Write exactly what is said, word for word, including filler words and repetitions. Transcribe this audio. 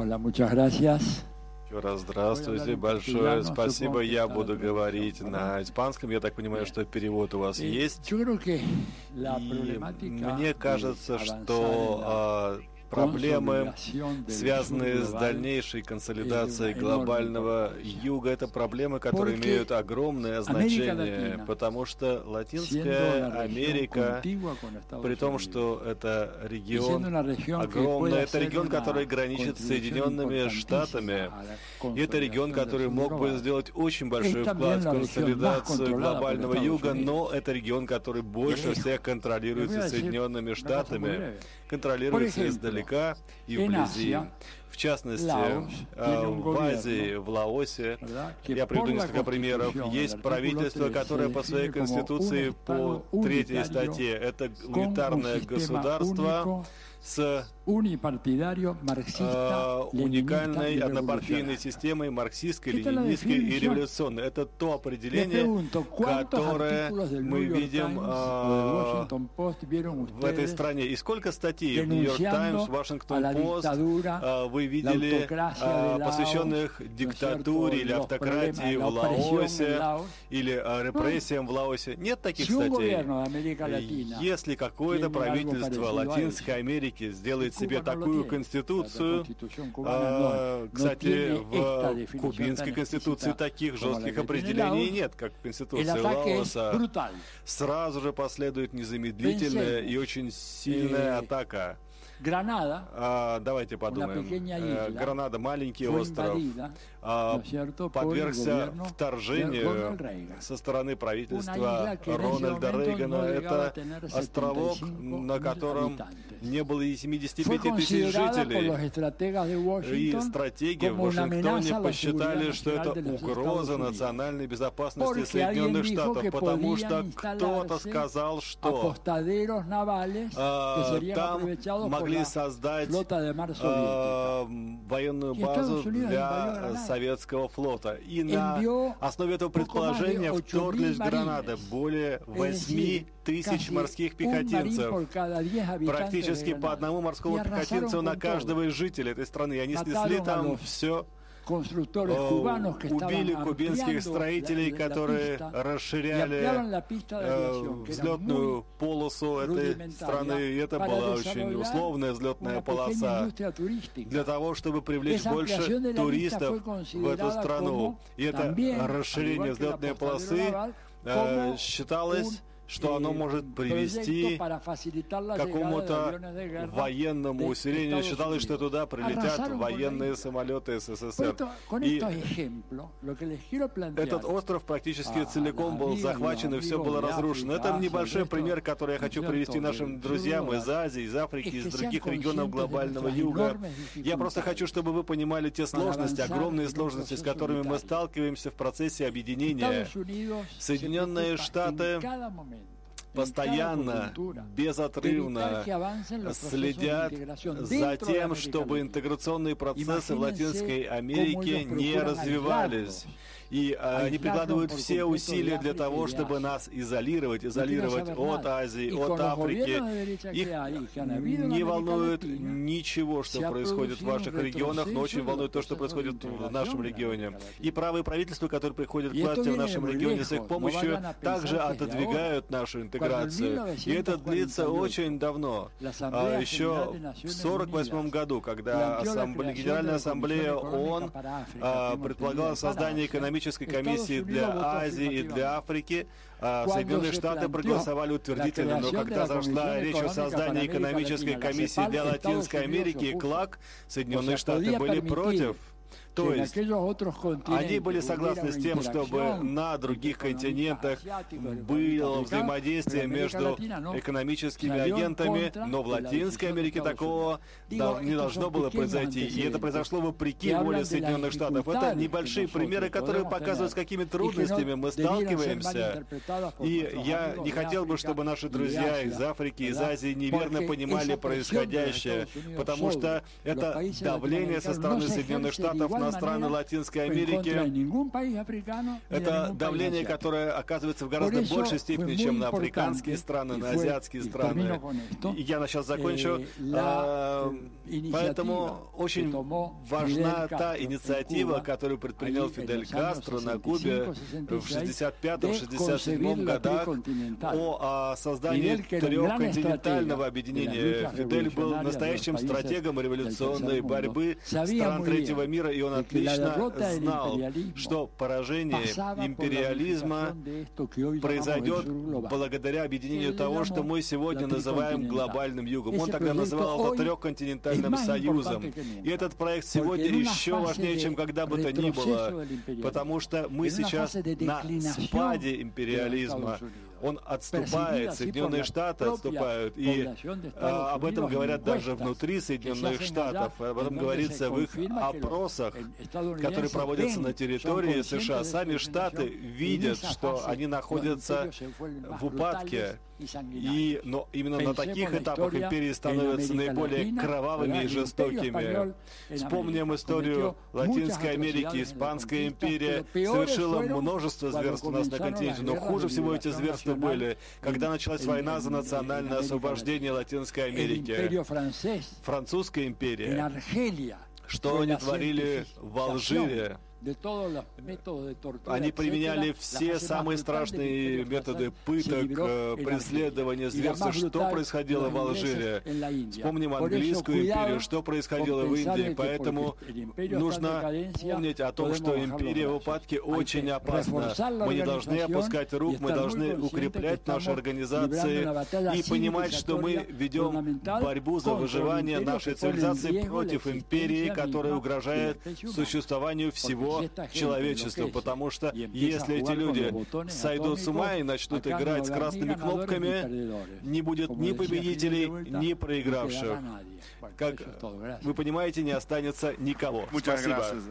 Hola, muchas gracias. Еще раз здравствуйте, большое спасибо. Я буду говорить на испанском. Я так понимаю, что перевод у вас есть. И мне кажется, что проблемы, связанные с дальнейшей консолидацией глобального юга, это проблемы, которые имеют огромное значение, потому что Латинская Америка, при том, что это регион огромный, это регион, который граничит с Соединенными Штатами, и это регион, который мог бы сделать очень большой вклад в консолидацию глобального юга, но это регион, который больше всех контролируется Соединенными Штатами, контролируется издалека и вблизи. В частности, в Азии, в Лаосе, я приведу несколько примеров, есть правительство, которое по своей конституции, по третьей статье, это унитарное государство с э, уникальной однопартийной системой марксистской, ленинистской и революционной. Это то определение, которое мы видим э, в этой стране. И сколько статей в Нью-Йорк Таймс, Вашингтон Пост э, вы видели, э, посвященных диктатуре или автократии в Лаосе, или э, репрессиям в Лаосе? Нет таких статей. Если какое-то правительство Латинской Америки сделает себе такую конституцию, а, кстати, в кубинской конституции таких жестких определений нет, как в конституции Лаоса. Сразу же последует незамедлительная и очень сильная атака. Гранада, а, давайте подумаем. Э, Гранада, маленький остров, а, подвергся вторжению со стороны правительства Рональда Рейгана. Это островок, на котором не было и семидесяти пяти тысяч жителей. И стратеги в Вашингтоне посчитали, что это угроза национальной безопасности Соединенных Штатов, потому что кто-то сказал, что а, там могли создать э, военную базу для советского флота. И на основе этого предположения вторглись в Гранаду более восьми тысяч морских пехотинцев. Практически по одному морскому пехотинцу на каждого из жителей этой страны. И они снесли там все. Убили кубинских строителей, которые расширяли э, взлетную полосу этой страны. И это была очень условная взлетная полоса для того, чтобы привлечь больше туристов в эту страну. И это расширение взлетной полосы э, считалось, что оно может привести к какому-то военному усилению. Считалось, что туда прилетят военные самолеты СССР. И этот остров практически целиком был захвачен, и все было разрушено. Это небольшой пример, который я хочу привести нашим друзьям из Азии, из Африки, из других регионов глобального юга. Я просто хочу, чтобы вы понимали те сложности, огромные сложности, с которыми мы сталкиваемся в процессе объединения. Соединенные Штаты постоянно, безотрывно следят за тем, чтобы интеграционные процессы в Латинской Америке не развивались. И э, они прикладывают все усилия для того, чтобы нас изолировать, изолировать от Азии, от Африки. Их не волнует ничего, что происходит в ваших регионах, но очень волнует то, что происходит в нашем регионе. И правые правительства, которые приходят к власти в нашем регионе с их помощью, также отодвигают нашу интеграцию. И это длится очень давно. А еще в сорок восьмом году, когда ассамбле... Генеральная ассамблея ООН а, предполагала создание экономической комиссии для Азии и для Африки, Соединенные Штаты проголосовали утвердительно, но когда зашла речь о создании экономической комиссии для Латинской Америки и КЛАК, Соединенные Штаты были против. То есть они были согласны с тем, чтобы на других континентах было взаимодействие между экономическими агентами, но в Латинской Америке такого не должно было произойти. И это произошло вопреки воле Соединенных Штатов. Это небольшие примеры, которые показывают, с какими трудностями мы сталкиваемся. И я не хотел бы, чтобы наши друзья из Африки, из Азии неверно понимали происходящее, потому что это давление со стороны Соединенных Штатов на страны Латинской Америки, это давление, которое оказывается в гораздо большей степени, чем на африканские страны, на азиатские страны. И я сейчас закончу. Поэтому очень важна та инициатива, которую предпринял Фидель Кастро на Кубе в шестьдесят пятом — шестьдесят седьмом годах о создании трехконтинентального объединения. Фидель был настоящим стратегом революционной борьбы стран третьего мира, и он отлично знал, что поражение империализма произойдет благодаря объединению того, что мы сегодня называем глобальным югом. Он тогда называл это трехконтинентальным союзом. И этот проект сегодня еще важнее, чем когда бы то ни было, потому что мы сейчас на спаде империализма. Он отступает, Соединенные Штаты отступают, и а, об этом говорят даже внутри Соединенных Штатов, об этом говорится в их опросах, которые проводятся на территории США. Сами Штаты видят, что они находятся в упадке, и, но именно на таких этапах империи становятся наиболее кровавыми и жестокими. Вспомним историю Латинской Америки. Испанская империя совершила множество зверств у нас на континенте, но хуже всего эти зверства были, когда началась война за национальное освобождение Латинской Америки. Французская империя, что они творили в Алжире. Они применяли все самые страшные методы пыток, преследования, зверства. Что происходило в Алжире? Вспомним английскую империю, что происходило в Индии. Поэтому нужно помнить о том, что империя в упадке очень опасна. Мы не должны опускать рук, мы должны укреплять наши организации и понимать, что мы ведем борьбу за выживание нашей цивилизации против империи, которая угрожает существованию всего человечеству, потому что если эти люди сойдут с ума и начнут играть с красными кнопками, не будет ни победителей, ни проигравших. Как вы понимаете, не останется никого. Спасибо.